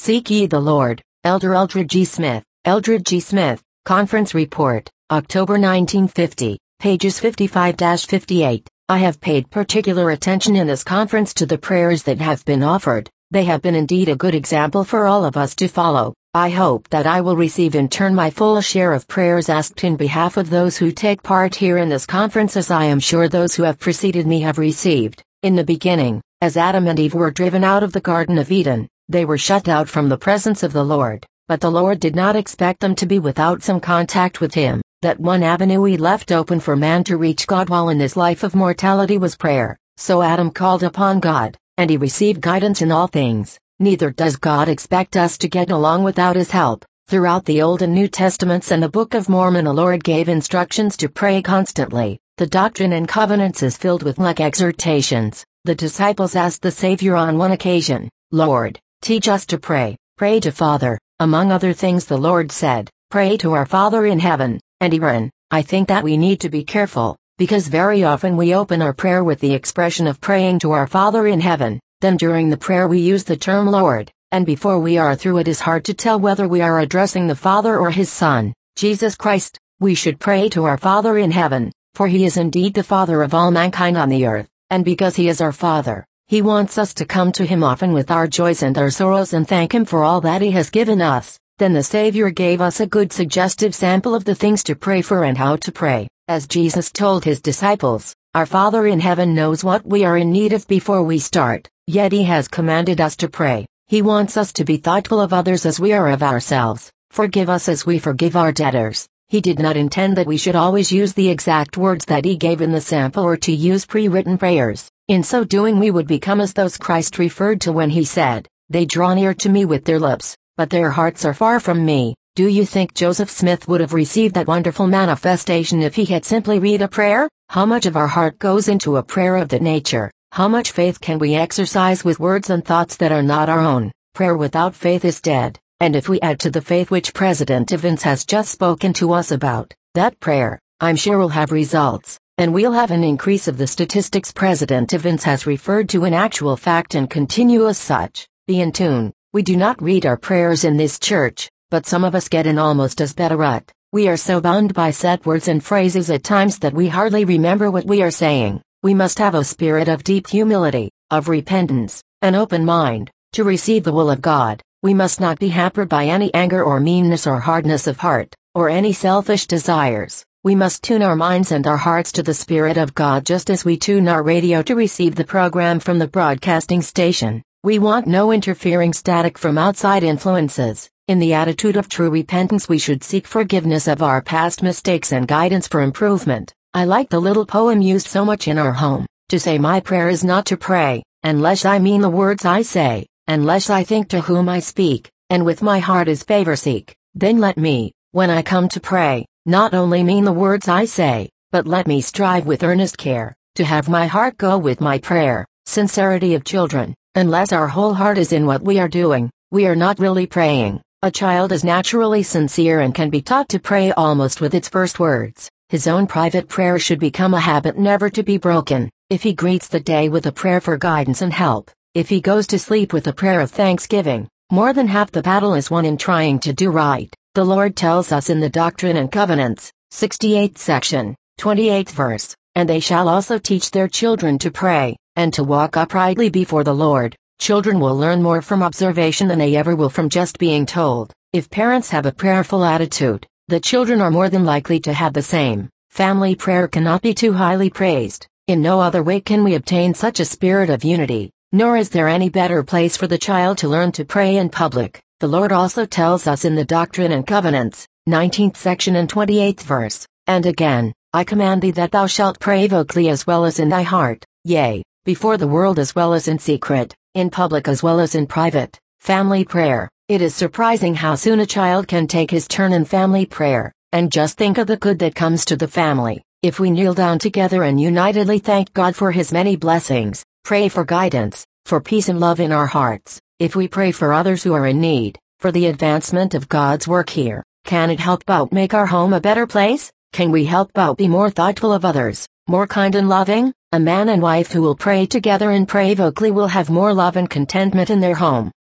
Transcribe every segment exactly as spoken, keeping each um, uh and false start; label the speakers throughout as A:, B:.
A: Seek Ye the Lord. Elder Eldred G. Smith. Eldred G. Smith, Conference Report, October nineteen fifty, pages fifty-five to fifty-eight. I have paid particular attention in this conference to the prayers that have been offered. They have been indeed a good example for all of us to follow. I hope that I will receive in turn my full share of prayers asked in behalf of those who take part here in this conference, as I am sure those who have preceded me have received. In the beginning, as Adam and Eve were driven out of the Garden of Eden, they were shut out from the presence of the Lord, but the Lord did not expect them to be without some contact with Him. That one avenue He left open for man to reach God while in this life of mortality was prayer. So Adam called upon God, and he received guidance in all things. Neither does God expect us to get along without His help. Throughout the Old and New Testaments and the Book of Mormon, the Lord gave instructions to pray constantly. The Doctrine and Covenants is filled with like exhortations. The disciples asked the Savior on one occasion, "Lord, teach us to pray." Pray to Father. Among other things, the Lord said, "Pray to our Father in heaven." And Aaron, I think that we need to be careful, because very often we open our prayer with the expression of praying to our Father in heaven. Then during the prayer we use the term Lord, and before we are through it is hard to tell whether we are addressing the Father or His Son, Jesus Christ. We should pray to our Father in heaven, for He is indeed the Father of all mankind on the earth, and because He is our Father, He wants us to come to Him often with our joys and our sorrows and thank Him for all that He has given us. Then the Savior gave us a good suggestive sample of the things to pray for and how to pray. As Jesus told His disciples, our Father in heaven knows what we are in need of before we start, yet He has commanded us to pray. He wants us to be thoughtful of others as we are of ourselves. Forgive us as we forgive our debtors. He did not intend that we should always use the exact words that He gave in the sample or to use pre-written prayers. In so doing we would become as those Christ referred to when He said, "They draw near to me with their lips, but their hearts are far from me." Do you think Joseph Smith would have received that wonderful manifestation if he had simply read a prayer? How much of our heart goes into a prayer of that nature? How much faith can we exercise with words and thoughts that are not our own? Prayer without faith is dead, and if we add to the faith which President Evans has just spoken to us about, that prayer, I'm sure will have results, and we'll have an increase of the statistics President Evans has referred to in actual fact and continue as such. Be in tune. We do not read our prayers in this church, but some of us get in almost as bad a rut. We are so bound by set words and phrases at times that we hardly remember what we are saying. We must have a spirit of deep humility, of repentance, an open mind, to receive the will of God. We must not be hampered by any anger or meanness or hardness of heart, or any selfish desires. We must tune our minds and our hearts to the Spirit of God just as we tune our radio to receive the program from the broadcasting station. We want no interfering static from outside influences. In the attitude of true repentance we should seek forgiveness of our past mistakes and guidance for improvement. I like the little poem used so much in our home. To say my prayer is not to pray, unless I mean the words I say, unless I think to whom I speak, and with my heart is favor seek. Then let me, when I come to pray, not only mean the words I say, but let me strive with earnest care, to have my heart go with my prayer. Sincerity of children. Unless our whole heart is in what we are doing, we are not really praying. A child is naturally sincere and can be taught to pray almost with its first words. His own private prayer should become a habit never to be broken. If he greets the day with a prayer for guidance and help, if he goes to sleep with a prayer of thanksgiving, more than half the battle is won in trying to do right. The Lord tells us in the Doctrine and Covenants, sixty-eighth section, twenty-eighth verse, "And they shall also teach their children to pray, and to walk uprightly before the Lord." Children will learn more from observation than they ever will from just being told. If parents have a prayerful attitude, the children are more than likely to have the same. Family prayer cannot be too highly praised. In no other way can we obtain such a spirit of unity, nor is there any better place for the child to learn to pray in public. The Lord also tells us in the Doctrine and Covenants, nineteenth section and twenty-eighth verse, "And again, I command thee that thou shalt pray vocally as well as in thy heart, yea, before the world as well as in secret, in public as well as in private." Family prayer. It is surprising how soon a child can take his turn in family prayer, and just think of the good that comes to the family. If we kneel down together and unitedly thank God for His many blessings, pray for guidance, for peace and love in our hearts, if we pray for others who are in need, for the advancement of God's work here, can it help out make our home a better place? Can we help out be more thoughtful of others, more kind and loving? A man and wife who will pray together and pray vocally will have more love and contentment in their home.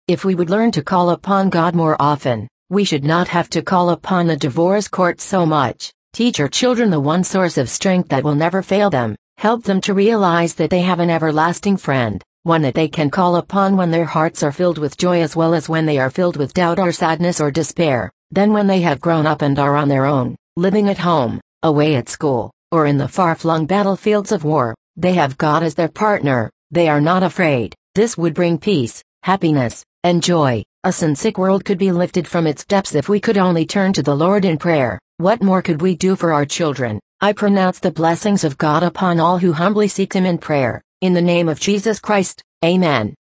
A: If we would learn to call upon God more often, we should not have to call upon the divorce court so much. Teach our children the one source of strength that will never fail them. Help them to realize that they have an everlasting friend, one that they can call upon when their hearts are filled with joy as well as when they are filled with doubt or sadness or despair. Then when they have grown up and are on their own, living at home, away at school, or in the far-flung battlefields of war, they have God as their partner. They are not afraid. This would bring peace, happiness, and joy. A sin-sick world could be lifted from its depths if we could only turn to the Lord in prayer. What more could we do for our children? I pronounce the blessings of God upon all who humbly seek Him in prayer. In the name of Jesus Christ, Amen.